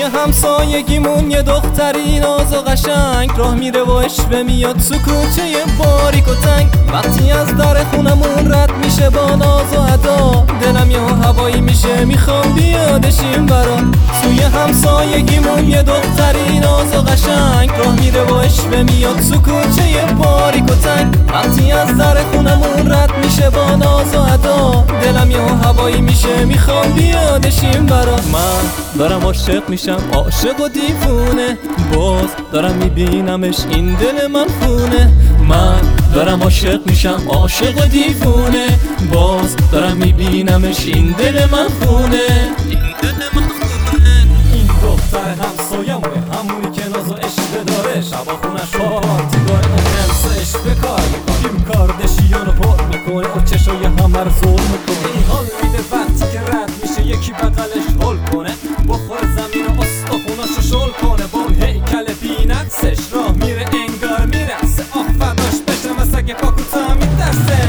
همسایگیمون یه دختری ناز و قشنگ راه میره و اشوه میاد تو کوچه باریک و تنگ. وقتی از در خونمون رد میشه با ناز و ادا، دلم یه هوایی میشه میخوام بیادشیم برا. توی همسایگیمون یه دختری ناز و قشنگ راه میره و اشوه میاد تو کوچه باریک و تنگ. وقتی از در خونمون رد میشه با ناز و ادا، دلم یه هوایی میشه میخوام بیادشیم برا. من دارم عاشق میشم، عاشق و دیوونه، باز دارم میبینمش این دل من خونه. من دارم عاشق میشم، عاشق و دیوونه، باز دارم میبینمش این دل من خونه. این دل من خونه. این دختر همسایمونه، همونی که ناز و عشق داره، شبا خونش پارتی داره، نمسش به کار میکنه، کیم کاردشیانو پر میکنه و چشای همه رو زور میکنه. این حال میده وقتی که رد میشه یکی بغلش هل کنه، بخور زمین و استخوناشو شل کنه. با اون هیکل بینقصش راه میره انگار میرسه، آفداش بشه مثل اگه پاکوتا میدسته.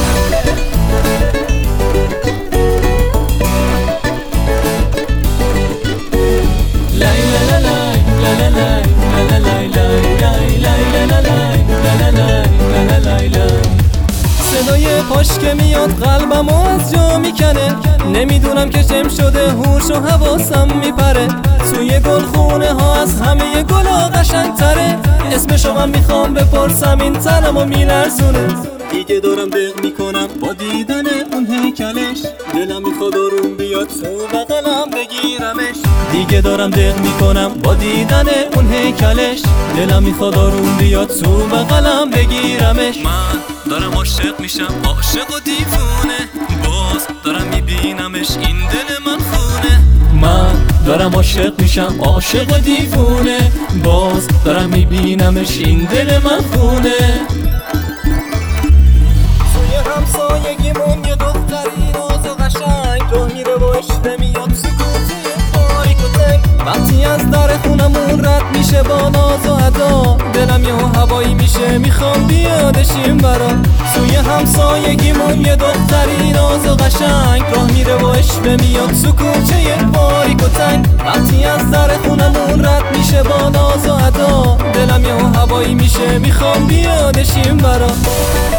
صدای پاش که میاد قلبمو از جا میکنه، نمیدونم که چم شده هوش و حواسم میپره. توی گلخونه ها از همه گلا قشنگ تره، اسمشو من میخوام بپرسم این تنمو میلرزونه. دیگه دارم دق میکنم با دیدن اون هیکلش، دلم میخواد آروم بیاد تو بغلم بگیرمش. دیگه دارم دق میکنم با دیدن اون هیکلش، دلم میخواد آروم بیاد تو بغلم بگیرمش. من دارم عاشق میشم، عاشق و دیوونه، باز دارم میبینمش این دل من خونه. من دارم عاشق میشم، عاشق و دیوونه، باز دارم میبینمش این دل من خونه. توی همسایگیمون یه دختری ناز و قشنگ راه میره و اشوه میاد تو کوچه باریک و تنگ. وقتی از در خونمون رد میشه با ناز و ادا، دلم یه هوایی میشه میخوام بیادشیم برا. توی همسایگیمون یه دختری ناز و قشنگ راه میره و اشوه میاد تو کوچه باریک و تنگ. وقتی از در خونمون رد میشه با ناز و ادا، دلم یه هوایی میشه میخوام بیادشیم برا.